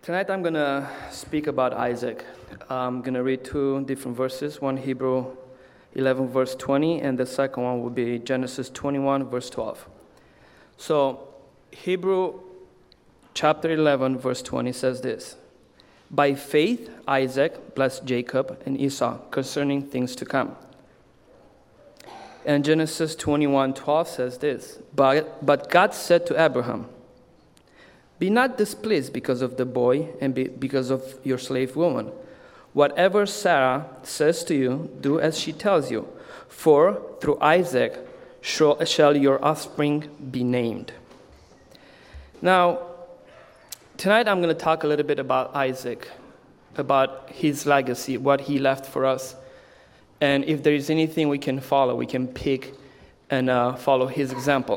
Tonight I'm going to speak about Isaac. I'm going to read two different verses, one Hebrew 11 verse 20, and the second one will be Genesis 21 verse 12. So Hebrew chapter 11 verse 20 says this: By faith Isaac blessed Jacob and Esau concerning things to come. And Genesis 21:12 says this: But God said to Abraham, Be not displeased because of the boy and because of your slave woman. Whatever Sarah says to you, do as she tells you, for through Isaac shall your offspring be named. Now, tonight I'm going to talk a little bit about Isaac, about his legacy, what he left for us. And if there is anything we can follow, we can pick and follow his example.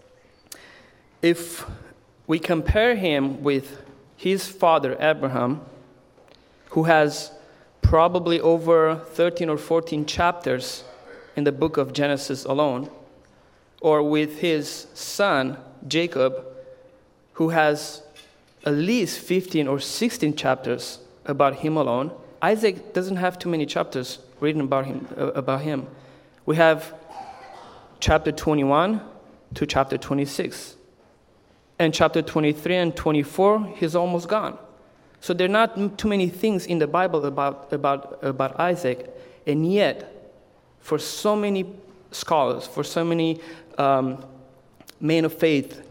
If we compare him with his father Abraham, who has probably over 13 or 14 chapters in the book of Genesis alone, or with his son Jacob, who has at least 15 or 16 chapters about him alone. Isaac doesn't have too many chapters written about him. We have chapter 21 to chapter 26. And chapter 23 and 24, he's almost gone. So there are not too many things in the Bible about Isaac. And yet, for so many scholars, for so many men of faith,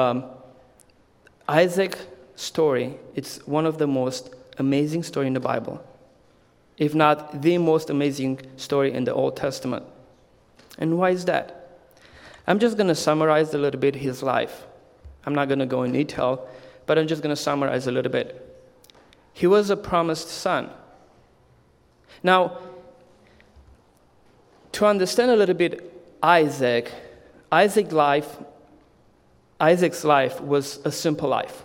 Isaac's story, it's one of the most amazing stories in the Bible, if not the most amazing story in the Old Testament. And why is that? I'm just going to summarize a little bit his life. I'm not going to go in detail, but I'm just going to summarize a little bit. He was a promised son. Now, to understand a little bit Isaac's life was a simple life.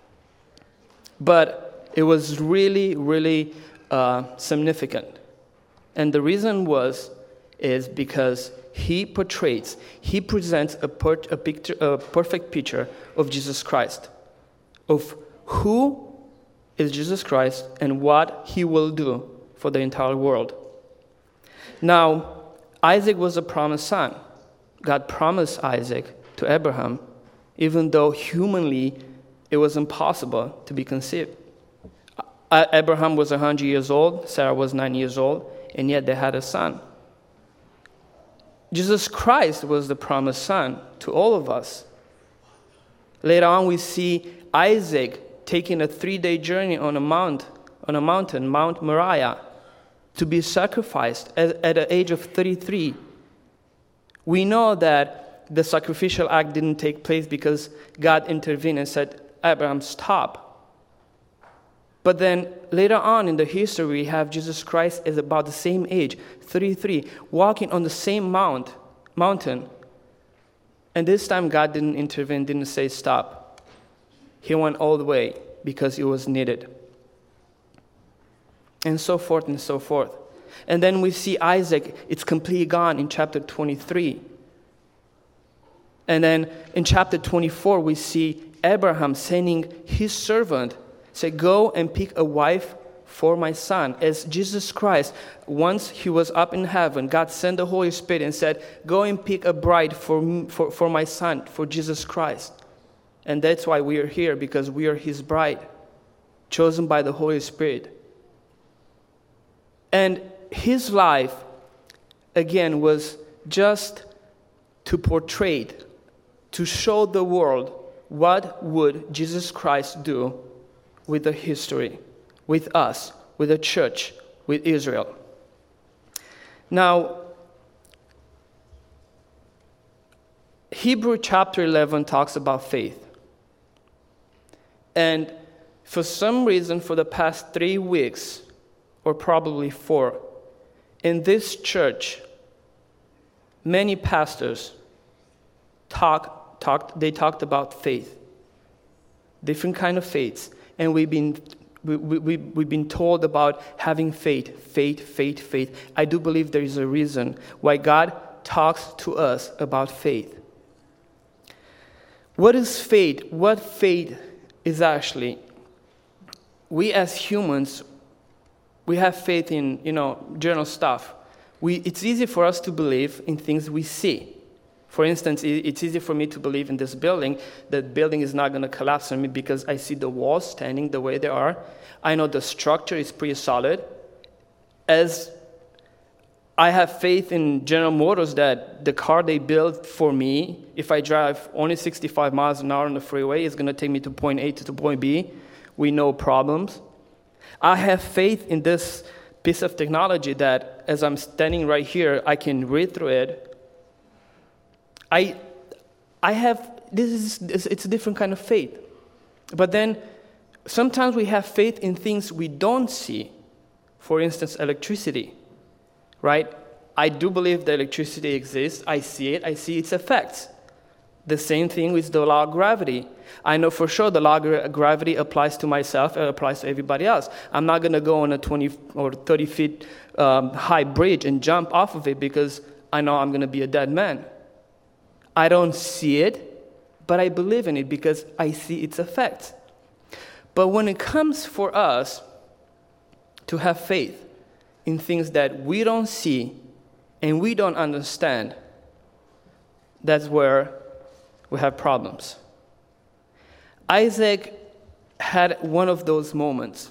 But it was really, really significant. And the reason is because he presents a perfect picture of Jesus Christ, of who is Jesus Christ and what he will do for the entire world. Now, Isaac was a promised son. God promised Isaac to Abraham, even though humanly it was impossible to be conceived. Abraham was 100 years old, Sarah was 9 years old, and yet they had a son. Jesus Christ was the promised son to all of us. Later on, we see Isaac taking a 3-day journey on a mountain, Mount Moriah, to be sacrificed at the age of 33. We know that the sacrificial act didn't take place because God intervened and said, Abraham, stop. But then later on in the history, we have Jesus Christ is about the same age, 33, walking on the same mountain. And this time God didn't intervene, didn't say stop. He went all the way because it was needed. And so forth and so forth. And then we see Isaac, it's completely gone in chapter 23. And then in chapter 24, we see Abraham sending his servant, say, go and pick a wife for my son. As Jesus Christ, once he was up in heaven, God sent the Holy Spirit and said, go and pick a bride for my son, for Jesus Christ. And that's why we are here, because we are his bride, chosen by the Holy Spirit. And his life, again, was just to portray, to show the world what would Jesus Christ do with the history, with us, with the church, with Israel. Now, Hebrew chapter 11 talks about faith. And for some reason, for the past 3 weeks, or probably 4, in this church, many pastors talked about faith, different kind of faiths. And we've been told about having faith. I do believe there is a reason why God talks to us about faith. What is faith? What faith is actually? we as humans, we have faith in, general stuff. It's easy for us to believe in things we see. For instance, it's easy for me to believe in this building. That building is not going to collapse on me because I see the walls standing the way they are. I know the structure is pretty solid. As I have faith in General Motors that the car they built for me, if I drive only 65 miles an hour on the freeway, is going to take me to point A to point B with no problems. I have faith in this piece of technology that as I'm standing right here, I can read through it. It's a different kind of faith. But then sometimes we have faith in things we don't see. For instance, electricity, right? I do believe that electricity exists. I see it. I see its effects. The same thing with the law of gravity. I know for sure the law of gravity applies to myself. It applies to everybody else. I'm not going to go on a 20 or 30 feet high bridge and jump off of it because I know I'm going to be a dead man. I don't see it, but I believe in it because I see its effects. But when it comes for us to have faith in things that we don't see and we don't understand, that's where we have problems. Isaac had one of those moments.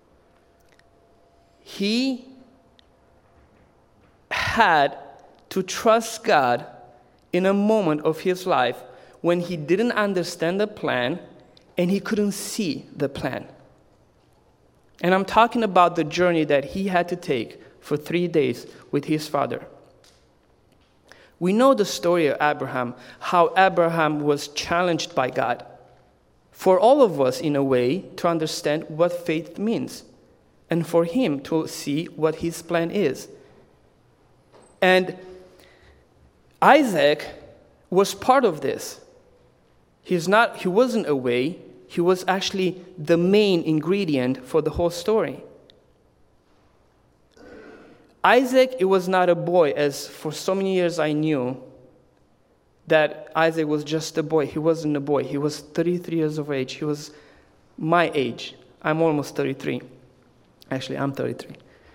He had to trust God in a moment of his life when he didn't understand the plan and he couldn't see the plan. And I'm talking about the journey that he had to take for 3 days with his father. We know the story of Abraham, how Abraham was challenged by God. For all of us, in a way, to understand what faith means, and for him to see what his plan is. And Isaac was part of this. He wasn't away. He was actually the main ingredient for the whole story. Isaac, it was not a boy, as for so many years I knew that Isaac was just a boy. He wasn't a boy. He was 33 years of age. He was my age. I'm almost 33. Actually, I'm 33.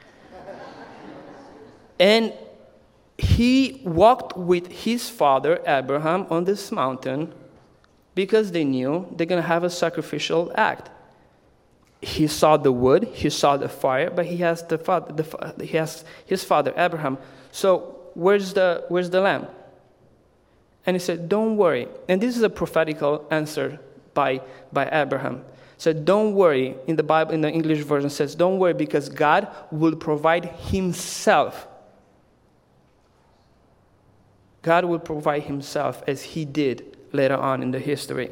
And he walked with his father, Abraham, on this mountain because they knew they're going to have a sacrificial act. He saw the wood, he saw the fire, but he has he has his father, Abraham. So where's the lamb? And he said, don't worry. And this is a prophetical answer by Abraham. Said, don't worry. In the Bible, in the English version, says, don't worry because God will provide himself. God will provide himself as he did later on in the history.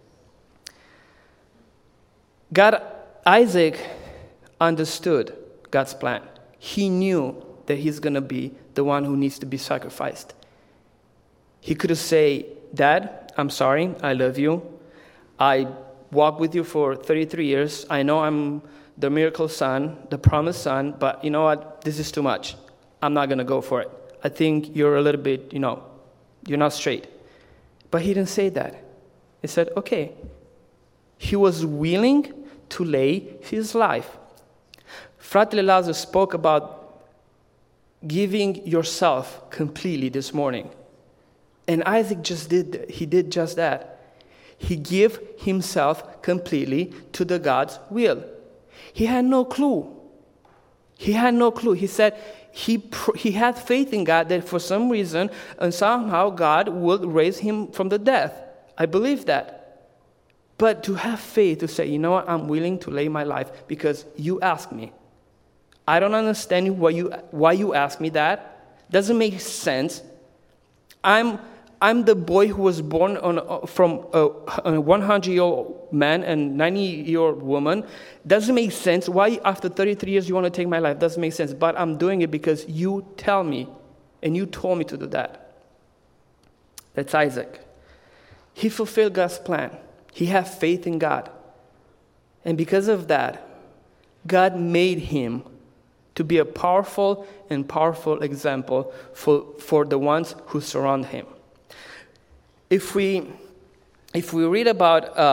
Isaac understood God's plan. He knew that he's going to be the one who needs to be sacrificed. He could have said, Dad, I'm sorry, I love you. I walked with you for 33 years. I know I'm the miracle son, the promised son, but you know what? This is too much. I'm not going to go for it. I think you're a little bit, you're not straight. But he didn't say that. He said, okay. He was willing to lay his life. Fratelli Lazo spoke about giving yourself completely this morning. And Isaac did just that. He gave himself completely to the God's will. He had no clue. He said he had faith in God that for some reason and somehow God will raise him from the death. I believe that. But to have faith to say, you know what, I'm willing to lay my life because you asked me. I don't understand why you asked me that. Doesn't make sense. I'm the boy who was born from a 100-year-old man and 90-year-old woman. Doesn't make sense. Why after 33 years you want to take my life? Doesn't make sense. But I'm doing it because you tell me and you told me to do that. That's Isaac. He fulfilled God's plan. He had faith in God. And because of that, God made him to be a powerful example for the ones who surround him. If we read about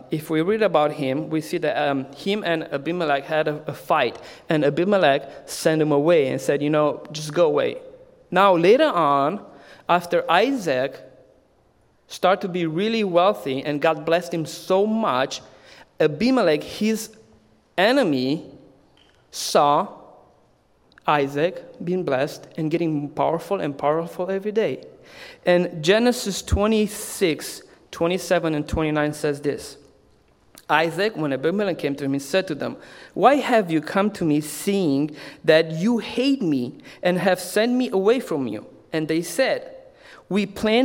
if we read about him, we see that him and Abimelech had a fight. And Abimelech sent him away and said, just go away. Now, later on, after Isaac started to be really wealthy and God blessed him so much, Abimelech, his enemy, saw Isaac being blessed and getting powerful and powerful every day. And Genesis 26, 27 and 29 says this. Isaac, when Abimelech came to him, he said to them, "Why have you come to me, seeing that you hate me and have sent me away from you?" And they said, We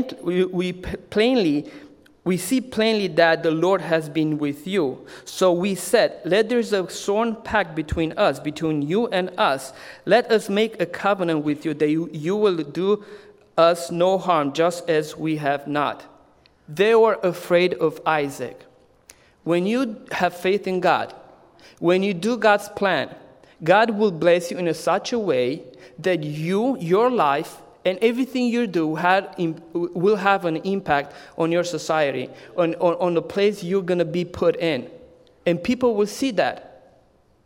see plainly that the Lord has been with you. So we said, let there be a sworn pact between us, between you and us. Let us make a covenant with you that you will do us no harm, just as we have not. They were afraid of Isaac. When you have faith in God, when you do God's plan, God will bless you in such a way that your life, and everything you do will have an impact on your society, on the place you're going to be put in. And people will see that.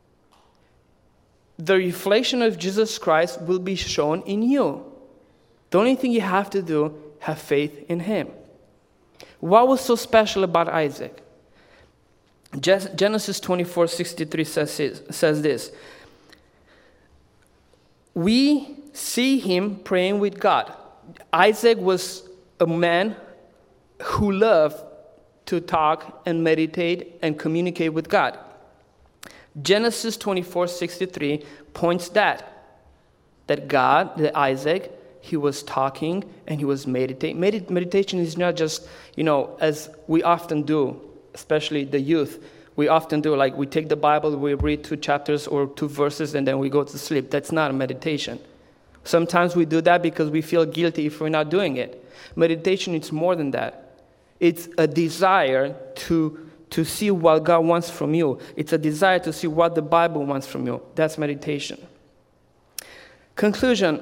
The reflection of Jesus Christ will be shown in you. The only thing you have to do, have faith in him. What was so special about Isaac? Genesis 24:63 says this. We see him praying with God. Isaac was a man who loved to talk and meditate and communicate with God. Genesis 24:63 points that Isaac, he was talking and he was meditating. Meditation is not just, as we often do, especially the youth. We often do, like we take the Bible, we read 2 chapters or 2 verses, and then we go to sleep. That's not a meditation. Sometimes we do that because we feel guilty if we're not doing it. Meditation is more than that. It's a desire to see what God wants from you. It's a desire to see what the Bible wants from you. That's meditation. Conclusion.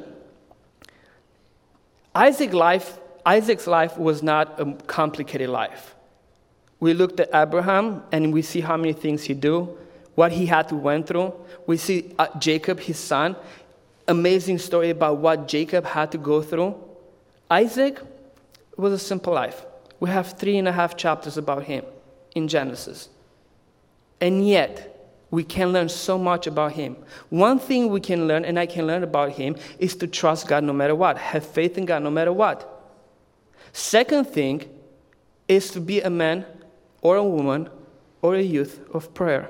Isaac's life was not a complicated life. We looked at Abraham and we see how many things he do, what he had to went through. We see Jacob, his son. Amazing story about what Jacob had to go through. Isaac was a simple life. We have 3.5 chapters about him in Genesis. And yet, we can learn so much about him. One thing we can learn, and I can learn about him, is to trust God no matter what. Have faith in God no matter what. Second thing is to be a man or a woman or a youth of prayer.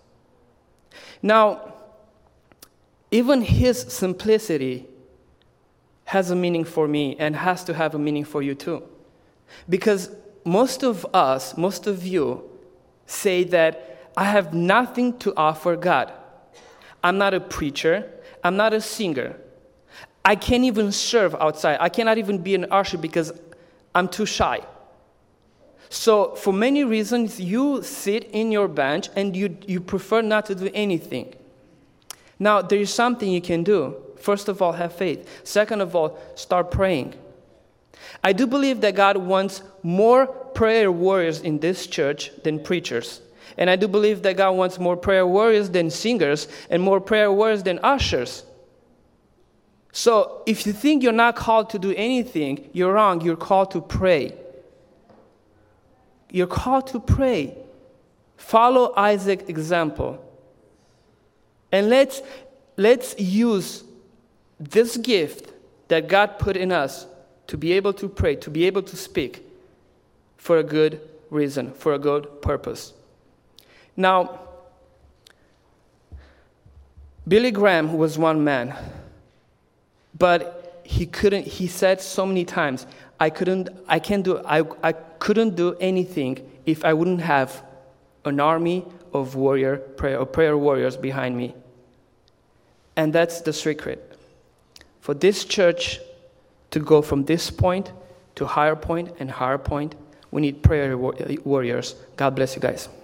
Now, even his simplicity has a meaning for me and has to have a meaning for you too. Because most of you say that I have nothing to offer God. I'm not a preacher. I'm not a singer. I can't even serve outside. I cannot even be an usher because I'm too shy. So for many reasons, you sit in your bench and you prefer not to do anything. Now, there is something you can do. First of all, have faith. Second of all, start praying. I do believe that God wants more prayer warriors in this church than preachers. And I do believe that God wants more prayer warriors than singers and more prayer warriors than ushers. So if you think you're not called to do anything, you're wrong. You're called to pray. You're called to pray. Follow Isaac's example. And let's use this gift that God put in us to be able to pray, to be able to speak for a good reason, for a good purpose. Now, Billy Graham was one man, but he said so many times, I couldn't do anything if I wouldn't have an army of prayer warriors behind me. And that's the secret. For this church to go from this point to higher point and higher point, we need prayer warriors. God bless you guys.